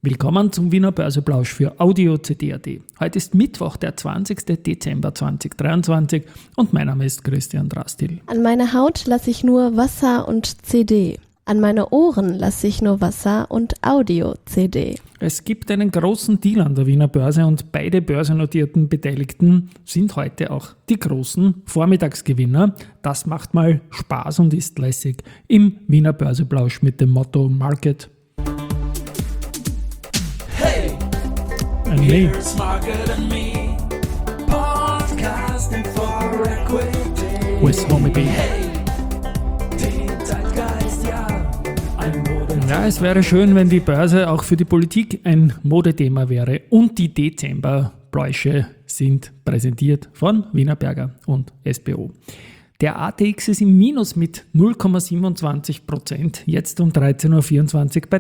Willkommen zum Wiener Börseplausch für Audio CD.at. Heute ist Mittwoch, der 20. Dezember 2023 und mein Name ist Christian Drastil. An meine Haut lasse ich nur Wasser und CD. An meine Ohren lasse ich nur Wasser und Audio-CD. Es gibt einen großen Deal an der Wiener Börse und beide börsennotierten Beteiligten sind heute auch die großen Vormittagsgewinner. Das macht mal Spaß und ist lässig im Wiener Börseplausch mit dem Motto Market. Hey, here's Market and Me, podcasting for equity. With Homie B. Hey, die Zeitgeist, ja, ein Mode. Ja, es wäre schön, wenn die Börse auch für die Politik ein Modethema wäre. Und die Dezemberpläusche sind präsentiert von Wienerberger und SBO. Der ATX ist im Minus mit 0,27%, jetzt um 13.24 Uhr bei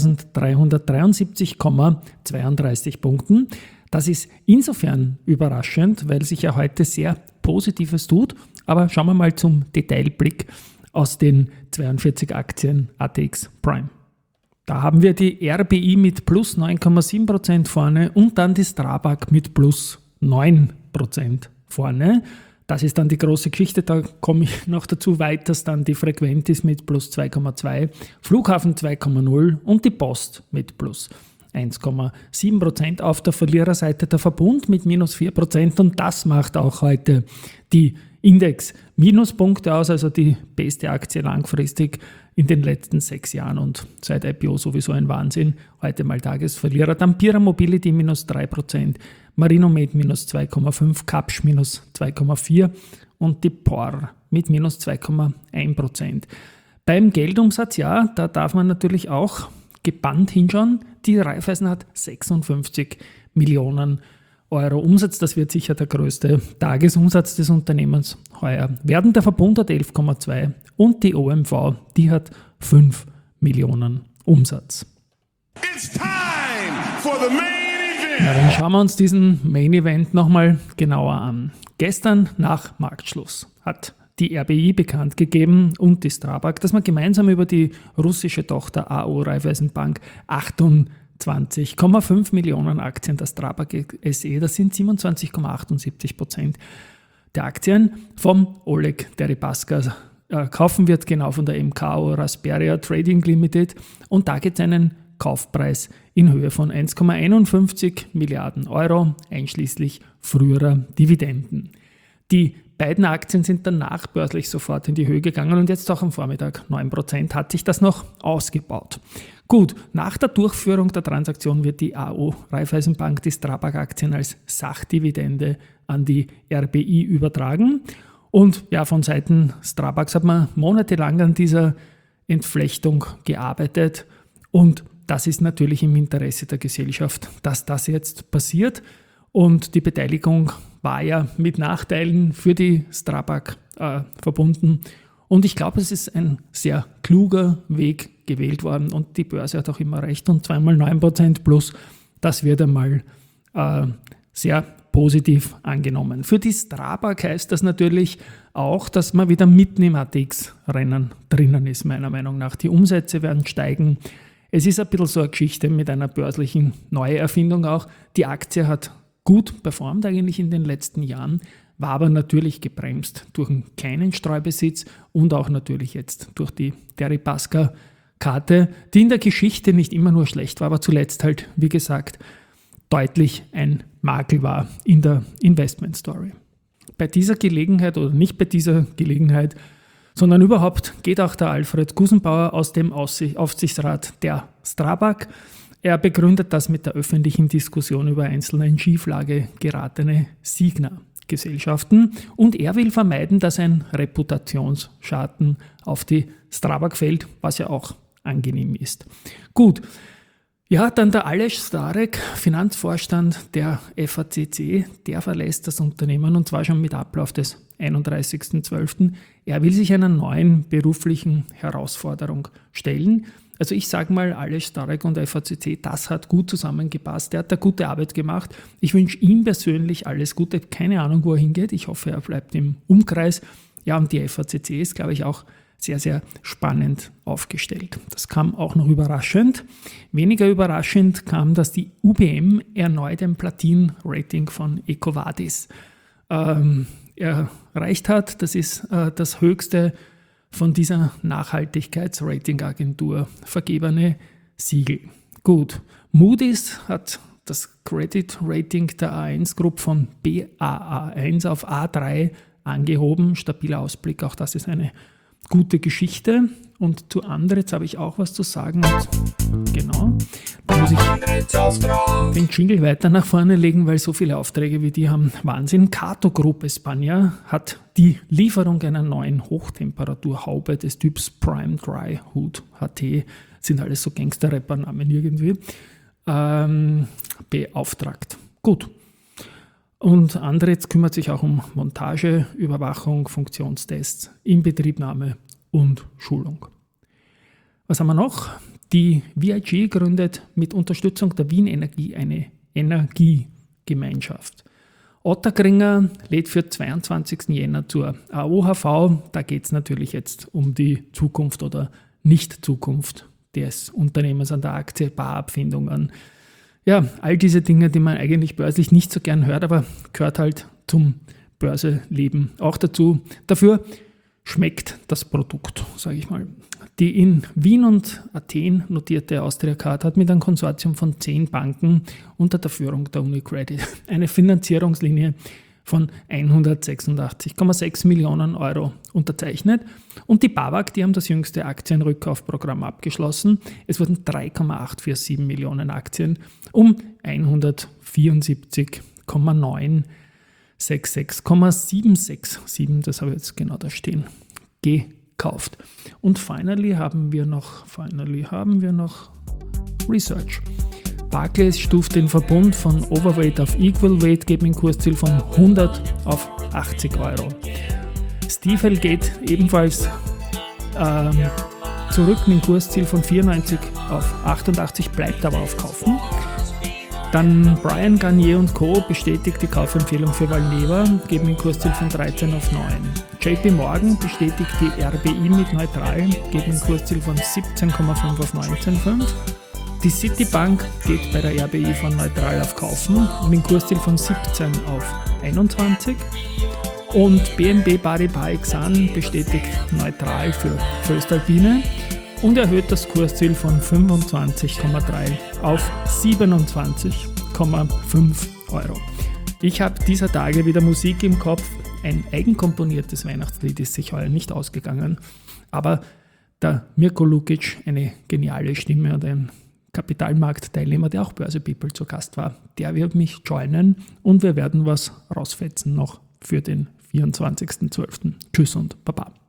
3.373,32 Punkten. Das ist insofern überraschend, weil sich ja heute sehr Positives tut. Aber schauen wir mal zum Detailblick aus den 42 Aktien ATX Prime. Da haben wir die RBI mit plus 9,7% vorne und dann die Strabag mit plus 9% vorne. Das ist dann die große Geschichte, da komme ich noch dazu. Weiters dann die Frequentis mit plus 2,2, Flughafen 2,0 und die Post mit plus 1,7%. Auf der Verliererseite der Verbund mit minus 4% und das macht auch heute die Index-Minuspunkte aus, also die beste Aktie langfristig in den letzten 6 Jahren und seit IPO sowieso ein Wahnsinn. Heute mal Tagesverlierer. Dann Pira Mobility minus 3%, Marinomed minus 2,5%, Kapsch minus 2,4% und die POR mit minus 2,1%. Beim Geldumsatz, ja, da darf man natürlich auch gebannt hinschauen. Die Raiffeisen hat 56 Millionen Euro Umsatz. Das wird sicher der größte Tagesumsatz des Unternehmens heuer werden. Der Verbund hat 11,2 und die OMV, die hat 5 Millionen Umsatz. It's time for the main event. Na, dann schauen wir uns diesen Main Event nochmal genauer an. Gestern nach Marktschluss hat die RBI bekannt gegeben und die Strabag, dass man gemeinsam über die russische Tochter AO Raiffeisenbank 28,5 Millionen Aktien der Strabag SE, das sind 27,78% der Aktien vom Oleg Deripaska kaufen wird, genau von der MKO Rasperia Trading Limited, und da gibt es einen Kaufpreis in Höhe von 1,51 Milliarden Euro, einschließlich früherer Dividenden. Die beiden Aktien sind danach börslich sofort in die Höhe gegangen und jetzt auch am Vormittag 9% hat sich das noch ausgebaut. Gut, nach der Durchführung der Transaktion wird die AO Raiffeisenbank die Strabag-Aktien als Sachdividende an die RBI übertragen. Und ja, von Seiten Strabags hat man monatelang an dieser Entflechtung gearbeitet und das ist natürlich im Interesse der Gesellschaft, dass das jetzt passiert. Und die Beteiligung war ja mit Nachteilen für die Strabag verbunden. Und ich glaube, es ist ein sehr kluger Weg gewählt worden und die Börse hat auch immer recht. Und 2x9% plus, das wird einmal sehr positiv angenommen. Für die Strabag heißt das natürlich auch, dass man wieder mitten im ATX-Rennen drinnen ist, meiner Meinung nach. Die Umsätze werden steigen. Es ist ein bisschen so eine Geschichte mit einer börslichen Neuerfindung auch. Die Aktie hat gut performt eigentlich in den letzten Jahren, war aber natürlich gebremst durch einen kleinen Streubesitz und auch natürlich jetzt durch die Deripaska-Karte, die in der Geschichte nicht immer nur schlecht war, aber zuletzt halt, wie gesagt, deutlich ein Makel war in der Investment-Story. Bei dieser Gelegenheit, oder nicht bei dieser Gelegenheit, sondern überhaupt geht auch der Alfred Gusenbauer aus dem Aufsichtsrat der Strabag. Er begründet das mit der öffentlichen Diskussion über einzelne in Schieflage geratene Signa-Gesellschaften und er will vermeiden, dass ein Reputationsschaden auf die Strabag fällt, was ja auch angenehm ist. Gut, ja, dann der Aleš Stárek, Finanzvorstand der FACC, der verlässt das Unternehmen und zwar schon mit Ablauf des 31.12. Er will sich einer neuen beruflichen Herausforderung stellen. Also ich sage mal, Aleš Stárek und FACC, das hat gut zusammengepasst. Er hat da gute Arbeit gemacht. Ich wünsche ihm persönlich alles Gute. Keine Ahnung, wo er hingeht. Ich hoffe, er bleibt im Umkreis. Ja, und die FACC ist, glaube ich, auch sehr, sehr spannend aufgestellt. Das kam auch noch überraschend. Weniger überraschend kam, dass die UBM erneut ein Platin-Rating von EcoVadis erreicht hat. Das ist das höchste von dieser Nachhaltigkeitsratingagentur vergebene Siegel. Gut, Moody's hat das Credit Rating der A1 Group von Baa1 auf A3 angehoben. Stabiler Ausblick, auch das ist eine gute Geschichte. Und zu Andritz habe ich auch was zu sagen. Und genau, da muss ich den Jingle weiter nach vorne legen, weil so viele Aufträge wie die haben Wahnsinn. Cato Group España hat die Lieferung einer neuen Hochtemperaturhaube des Typs Prime Dry Hood HT, sind alles so Gangster-Rapper-Namen irgendwie, beauftragt. Gut. Und Andritz kümmert sich auch um Montage, Überwachung, Funktionstests, Inbetriebnahme und Schulung. Was haben wir noch? Die VIG gründet mit Unterstützung der Wien Energie eine Energiegemeinschaft. Ottakringer lädt für 22. Jänner zur AOHV. Da geht es natürlich jetzt um die Zukunft oder Nicht-Zukunft des Unternehmens an der Aktie, Barabfindungen. Ja, all diese Dinge, die man eigentlich börslich nicht so gern hört, aber gehört halt zum Börseleben auch dazu. Dafür schmeckt das Produkt, sage ich mal. Die in Wien und Athen notierte Austriacard hat mit einem Konsortium von 10 Banken unter der Führung der UniCredit eine Finanzierungslinie von 186,6 Millionen Euro unterzeichnet. Und die BAWAG, die haben das jüngste Aktienrückkaufprogramm abgeschlossen. Es wurden 3,847 Millionen Aktien um 164,966,767, das habe ich jetzt genau da stehen, gekauft. Und finally haben wir noch Research. Barclays stuft den Verbund von Overweight auf Equal Weight, gibt ein Kursziel von 100 auf 80 Euro. Stiefel geht ebenfalls zurück mit dem Kursziel von 94 auf 88, bleibt aber auf Kaufen. Dann Bryan Garnier & Co. bestätigt die Kaufempfehlung für Valneva, geben ein Kursziel von 13 auf 9. JP Morgan bestätigt die RBI mit neutral, geben ein Kursziel von 17,5 auf 19,5. Die Citibank geht bei der RBI von neutral auf Kaufen mit einem Kursziel von 17 auf 21. Und BNP Paribas Exane bestätigt neutral für voestalpine und erhöht das Kursziel von 25,3 auf 27,5 Euro. Ich habe dieser Tage wieder Musik im Kopf. Ein eigenkomponiertes Weihnachtslied ist sich heuer nicht ausgegangen, aber der Mirko Lukic, eine geniale Stimme und ein Kapitalmarktteilnehmer, der auch Börse People zu Gast war, der wird mich joinen und wir werden was rausfetzen noch für den 24.12. Tschüss und Baba.